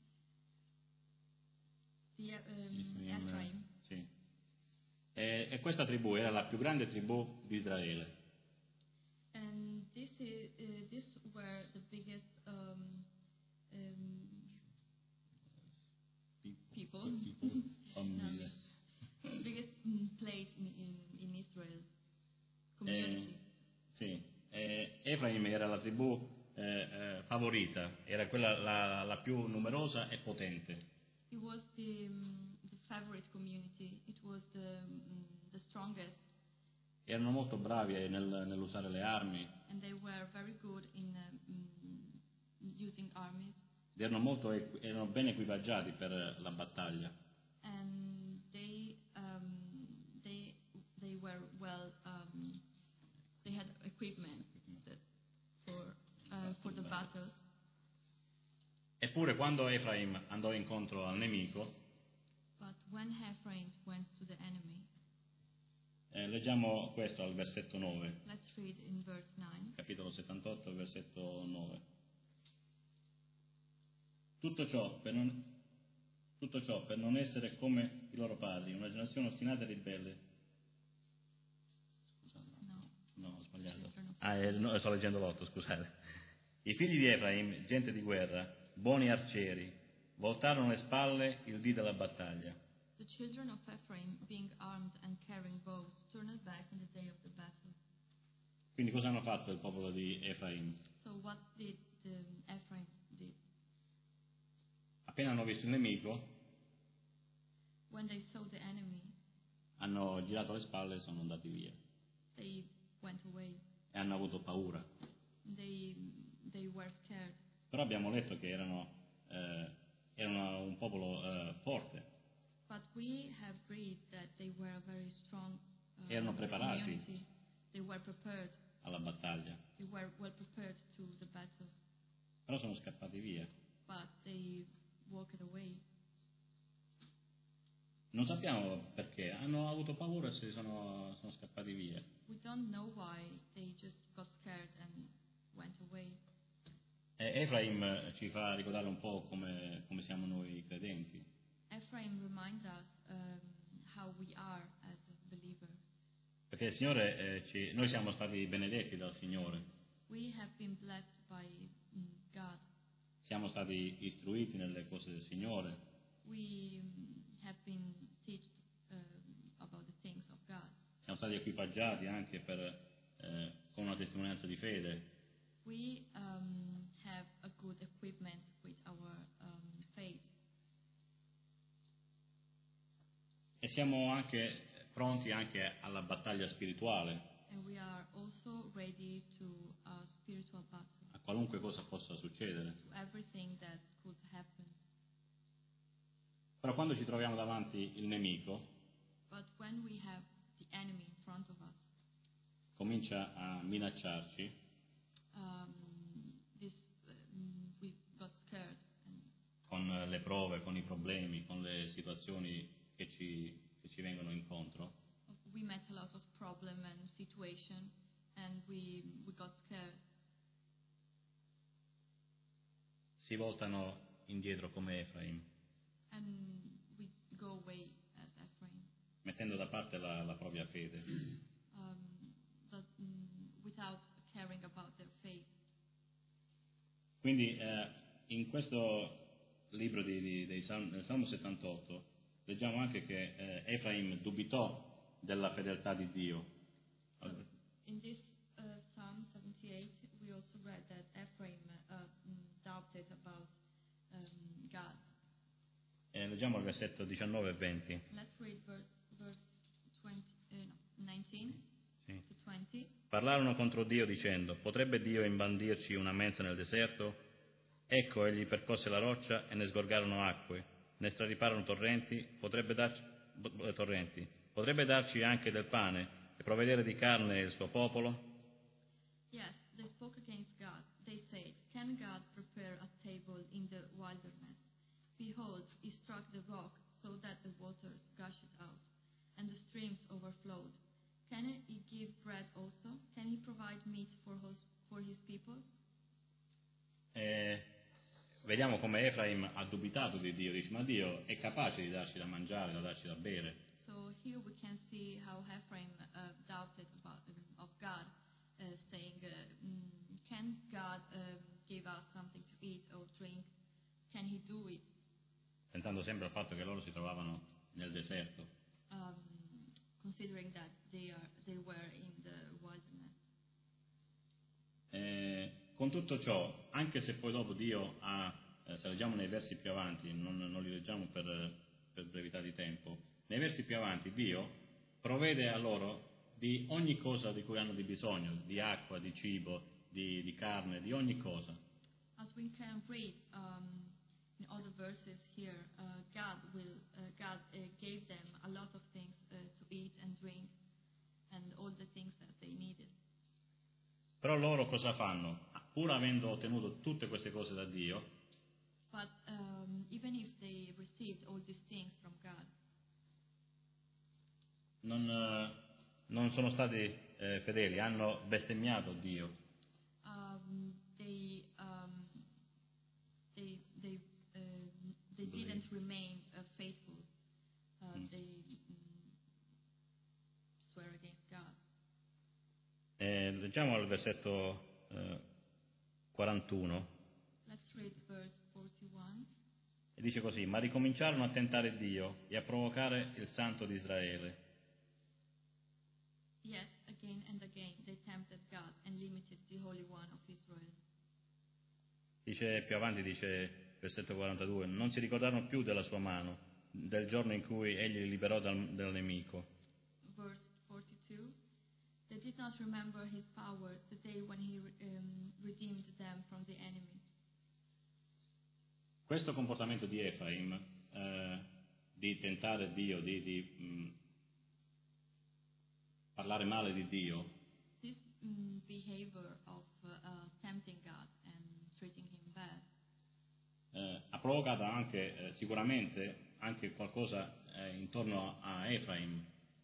The um, Ephraim. Sì. E, e questa tribù era la più grande tribù di Israele. And this is uh, this were the biggest um, um, people, People, famiglie. no, biggest mm, place in, in, in Israel community. Eh, sì. Eh, Efraim era la tribù eh, eh, favorita, era quella la, la più numerosa e potente. It was the um, the favorite community. It was the um, the strongest, Erano molto bravi nel- nell'usare le armi, and they were very good in um, using armies, erano, molto, equ- erano ben equipaggiati per la battaglia. and they um, they they were well. Um, they had equipment that for uh, for the battles. Eppure quando Efraim andò incontro al nemico, But when Ephraim went to the enemy, eh, leggiamo questo al versetto nove, let's read in verse nine. capitolo settantotto, versetto nove. Tutto ciò per non, tutto ciò per non essere come i loro padri, una generazione ostinata e ribelle. Scusate, No. no, ho sbagliato. Children of- Ah, eh, no, sto leggendo l'otto, scusate. I figli di Efraim, gente di guerra, buoni arcieri, voltarono le spalle il dì della battaglia. The children of Ephraim, being armed and carrying bows, turned back in the day of the battle. Quindi cosa hanno fatto il popolo di Efraim? So what did the Ephraim did? Appena hanno visto il nemico, When they saw the enemy, hanno girato le spalle e sono andati via. they went away E hanno avuto paura. They, they were scared. Però abbiamo letto che erano, eh, erano un popolo eh, forte. But we have read that they were a very strong uh, Erano preparati community. They were prepared. alla battaglia. They were well prepared to the battle. Però sono scappati via. But they walked away. Non sappiamo perché, hanno avuto paura e si sono, sono scappati via. We don't know why they just got scared and went away. E Efraim ci fa ricordare un po' come, come siamo noi credenti. Ephraim reminds us um, how we are as a believer. Perché il Signore, eh, ci, noi siamo stati benedetti dal Signore. We have been blessed by mm, God. Siamo stati istruiti nelle cose del Signore. We um, have been taught um, about the things of God. Siamo stati equipaggiati anche per, eh, con una testimonianza di fede. We um, have a good equipment with our um, faith. E siamo anche pronti anche alla battaglia spirituale, And we are also ready to a spiritual battle, a qualunque cosa possa succedere. to everything that could happen. Però quando ci troviamo davanti il nemico, But when we have the enemy in front of us, comincia a minacciarci, um, this um, we got scared, and con le prove, con i problemi, con le situazioni che ci, che ci vengono incontro, we met a lot of problem and situation, and we we got scared. si voltano indietro come Efraim, And we go away as Ephraim, mettendo da parte la, la propria fede. um, that, mm, without caring about their faith. Quindi eh, in questo libro di, di, dei Salmo, nel Salmo settantotto leggiamo anche che eh, Efraim dubitò della fedeltà di Dio. So in this uh, Psalm seventy-eight, we also read that Ephraim uh, mm, doubted about um, God. Eh, leggiamo il versetto diciannove e venti. Let's read verse, verse twenty, uh, no, nineteen Sì. to twenty. Parlarono contro Dio dicendo: potrebbe Dio imbandirci una mensa nel deserto? Ecco, egli percosse la roccia e ne sgorgarono acque, ne strariparono torrenti, potrebbe darci, b- torrenti. Potrebbe darci anche del pane e provvedere di carne il suo popolo? Yes, they spoke against God. They said, can God prepare a table in the wilderness? Behold, he struck the rock so that the waters gushed out, and the streams overflowed. Can he give bread also? Can he provide meat for his, for his people? E vediamo come Efraim ha dubitato di Dio, dice: ma Dio è capace di darci da mangiare, da darci da bere. So here we can see how Ephraim uh, doubted about um, of God, uh, saying, uh, mm, can God um, give us something to eat or drink? Can he do it? Pensando sempre al fatto che loro si trovavano nel deserto. Um, considering that they are they were in the wilderness. Eh, con tutto ciò, anche se poi dopo Dio ha, eh, se leggiamo nei versi più avanti, non, non li leggiamo per, per brevità di tempo, nei versi più avanti Dio provvede a loro di ogni cosa di cui hanno di bisogno, di acqua, di cibo, di, di carne, di ogni cosa. As we can read um, in other verses here, uh, God will uh, God uh, gave them a lot of things uh, to eat and drink, and all the things that they needed. Però loro cosa fanno? Pur avendo ottenuto tutte queste cose da Dio, But um, even if they received all these things from God, non, eh, non sono stati eh, fedeli, hanno bestemmiato Dio. um, they um, they they uh, they Believe. didn't remain uh, faithful. Uh, Mm. They mm, swear against God. Eh, leggiamo al versetto eh, quarantuno, Let's read verse forty-one. e dice così: ma ricominciarono a tentare Dio e a provocare il Santo di Israele. Yes, again and again they tempted God and limited the Holy One of Israel. Dice più avanti, dice versetto quarantadue: non si ricordarono più della sua mano, del giorno in cui egli li liberò dal, dal nemico. Verse forty-two. They did not remember his power the day when he um, redeemed them from the enemy. Questo comportamento di Efraim, eh, di tentare Dio, di, di mh, parlare male di Dio, This um, behavior of uh, uh, tempting God and treating him bad eh, ha provocato anche eh, sicuramente anche qualcosa eh, intorno a Efraim.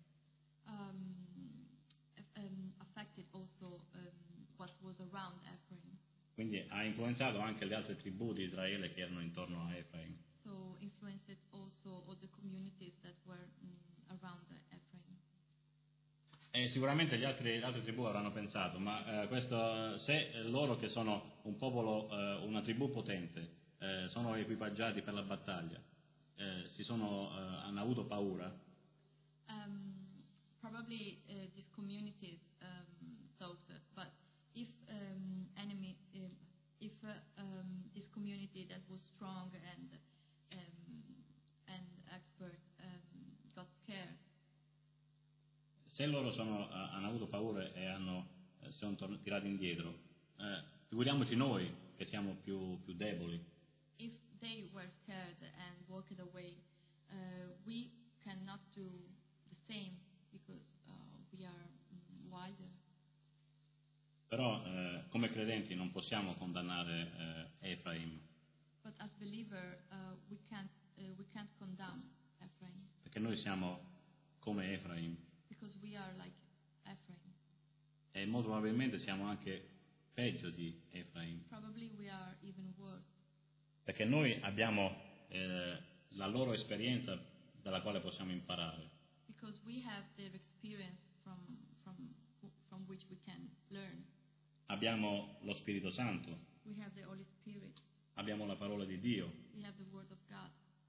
um, um, affected also um, what was around Ephraim. Quindi ha influenzato anche le altre tribù di Israele che erano intorno a Efraim. So influenced also all the communities that were um, around Ephraim. E sicuramente gli altri, le altre tribù avranno pensato, ma eh, questo, se loro che sono un popolo, eh, una tribù potente, eh, sono equipaggiati per la battaglia, eh, si sono, eh, hanno avuto paura, Um, probably uh, these communities um, thought that, but if um, enemy, um, if uh, um, this community that was strong and um, and expert um, got scared, se loro sono, eh, hanno avuto paura e hanno, eh, si sono tor- tirati indietro, eh, figuriamoci noi che siamo più, più deboli. if they were scared and walked away, uh, we cannot do the same because uh, we are mm, wilder. Però eh, come credenti non possiamo condannare eh, Efraim, But as believer, uh, we can't uh, we can't condemn Ephraim perché noi siamo come Efraim because we are like Ephraim. e molto probabilmente siamo anche peggio di Efraim, Probably we are even worse perché noi abbiamo eh, la loro esperienza dalla quale possiamo imparare. because we have their experience from from from which we can learn. Abbiamo lo Spirito Santo, We have the Holy Spirit. abbiamo la parola di Dio, We have the Word of God.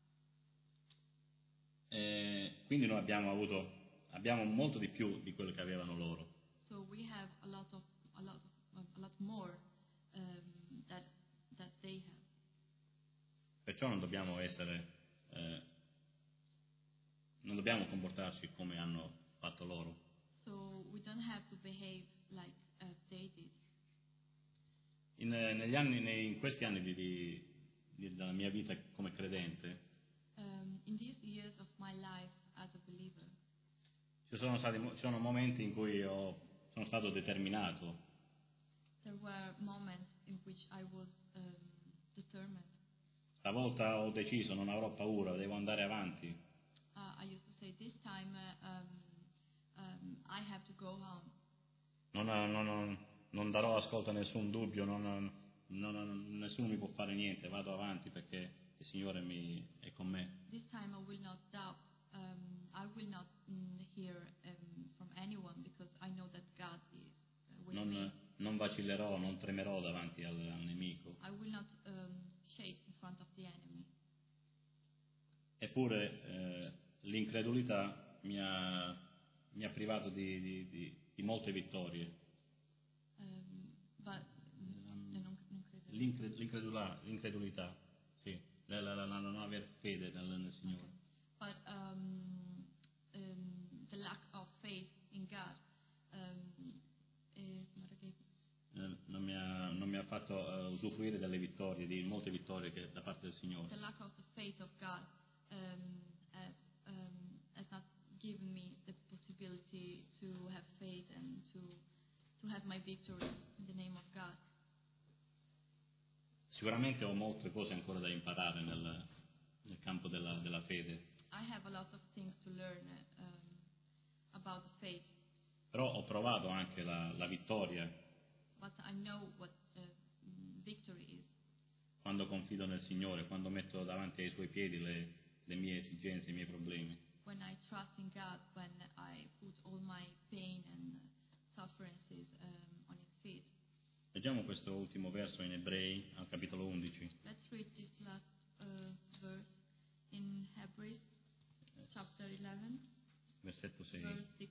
e quindi noi abbiamo avuto, abbiamo molto di più di quello che avevano loro. So we have a lot of a lot of, a lot more um, that that they have. Perciò non dobbiamo essere, eh, non dobbiamo comportarci come hanno fatto loro. So we don't have to behave like uh, they did. In, negli anni, nei- in questi anni di, di- di- della mia vita come credente, Um, in these years of my life as a believer, ci sono stati mo- ci sono momenti in cui ho- sono stato determinato, there were moments in which I was um, determined. stavolta ho deciso, non avrò paura, devo andare avanti. Uh, I used to say, this time uh, um, um, I have to go home. Non, non- non- non darò ascolto a nessun dubbio, non- non- non- nessuno mi può fare niente, vado avanti perché il Signore mi, è con me. This time I will not doubt. Um, I will not mm, hear um, from anyone because I know that God is uh, with Non, me. non vacillerò, non tremerò davanti al, al nemico. I will not um, shake in front of the enemy. Eppure eh, l'incredulità mi ha, mi ha privato di, di- di- di molte vittorie. Um, but Um, no, non, non credo. L'incre- l'incredula- l'incredulità, sì, la, la- la- la non aver fede nel, nel Signore. Okay. But um, um, the lack of faith in God um, eh, guarda che- Eh, non, mi ha, non mi ha fatto eh, usufruire delle vittorie, di molte vittorie che, da parte del Signore. the lack of the faith of God um, has, um, has not given me the possibility to have faith and to to have my victory in the name of God. Sicuramente ho molte cose ancora da imparare nel, nel campo della, della fede, I have a lot of things to learn um, about the faith, però ho provato anche la, la vittoria but I know what uh, mm, victory is quando confido nel Signore, quando metto davanti ai Suoi piedi le, le mie esigenze, i miei problemi. when I trust in God, when I put all my pain and sufferances um, on His feet. Leggiamo questo ultimo verso in Ebrei, al capitolo undici. Let's read this last uh, verse in Hebrews chapter eleven, Versetto sei. verse six.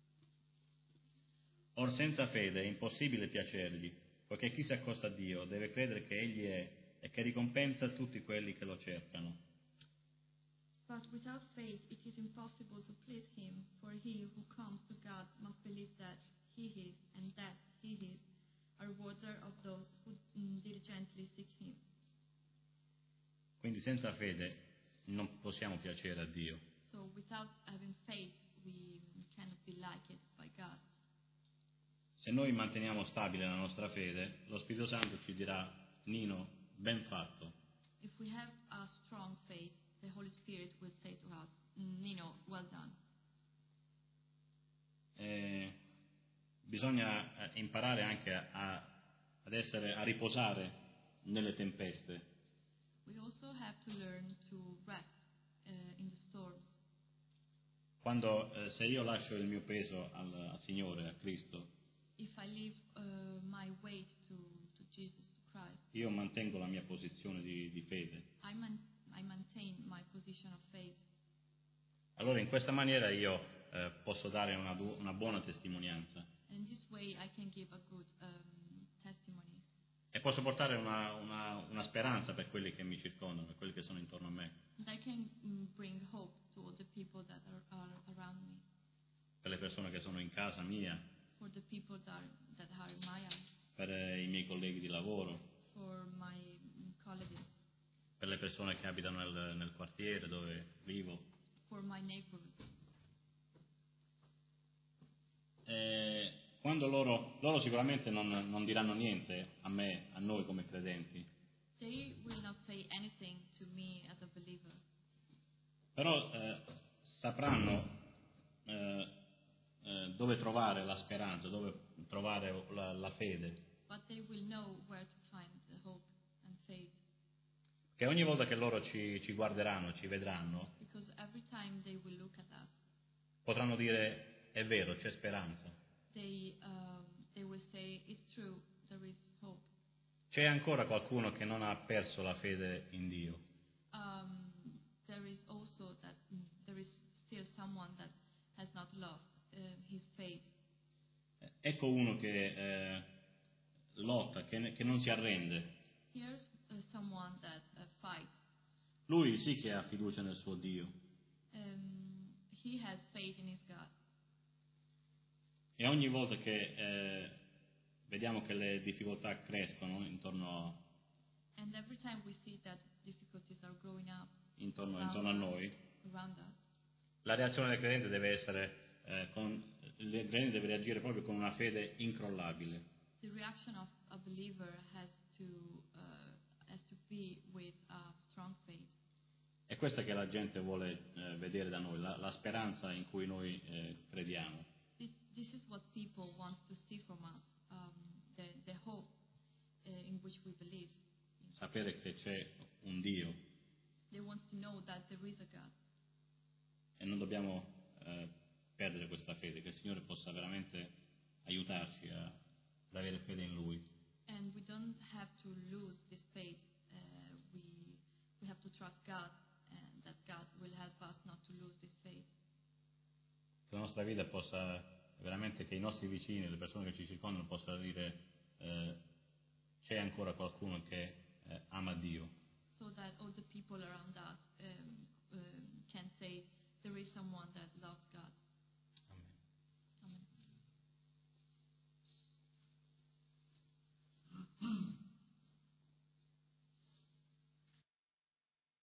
Or senza fede è impossibile piacergli, poiché chi si accosta a Dio deve credere che Egli è e che ricompensa tutti quelli che lo cercano. But without faith it is impossible to please Him, for he who comes to God must believe that He is, and that He is, a rewarder of those who mm, diligently seek Him. Quindi senza fede non possiamo piacere a Dio. So without having faith, we cannot be liked by God. Se noi manteniamo stabile la nostra fede, lo Spirito Santo ci dirà: Nino, ben fatto. If we have a strong faith, the Holy Spirit will say to us, Nino, well done. Eh, bisogna eh, imparare anche a, ad essere, a riposare nelle tempeste. We also have to learn to rest uh, in the storms. Quando, eh, se io lascio il mio peso al, al Signore, a Cristo, If I leave uh, my weight to, to Jesus, to Christ, io mantengo la mia posizione di, di fede. I, man- I maintain my position of faith. Allora in questa maniera io eh, posso dare una, du- una buona testimonianza And in this way, I can give a good um, testimony. e posso portare una, una, una speranza per quelli che mi circondano, per quelli che sono intorno a me, And I can mm, bring hope to all the people that are, are around me, per le persone che sono in casa mia, for the people that are, that are in my house, per eh, i miei colleghi di lavoro, for my mm, colleagues, per le persone che abitano nel, nel quartiere dove vivo. for my neighbors. E quando loro, loro sicuramente non, non diranno niente a me, a noi come credenti, They will not say anything to me as a believer, però eh, sapranno eh, eh, dove trovare la speranza, dove trovare la, la fede. but they will know where to find the hope and faith. Che ogni volta che loro ci, ci guarderanno, ci vedranno, Because every time they will look at us, potranno dire: è vero, c'è speranza. they um, they will say, "It's true, there is hope." C'è ancora qualcuno che non ha perso la fede in Dio. Um, there is also that mm, there is still someone that has not lost uh, his faith. Ecco uno che eh, lotta, che, che non si arrende. Here's uh, someone that uh, fights. Lui sì che ha fiducia nel suo Dio. Um, he has faith in his God. E ogni volta che eh, vediamo che le difficoltà crescono intorno, And every time we see that difficulties are growing up intorno, around, intorno a us, noi, around us, la reazione del credente deve essere, eh, con, il credente deve reagire proprio con una fede incrollabile. the reaction of a believer has to uh, has to be with a strong faith. È questa che la gente vuole eh, vedere da noi, la, la speranza in cui noi eh, crediamo. This, this is what people want to see from us, um, the, the hope uh, in which we believe. Sapere che c'è un Dio They want to know that there is a God. e non dobbiamo eh, perdere questa fede, che il Signore possa veramente aiutarci a, ad avere fede in Lui. And we don't have to lose this faith. Uh, we, we have to trust God, and that God will help us not to lose this faith. Che la nostra vita possa veramente, che i nostri vicini, le persone che ci circondano possano dire eh, c'è ancora qualcuno che eh, ama Dio. So that all the people around us um, um, can say there is someone that loves God.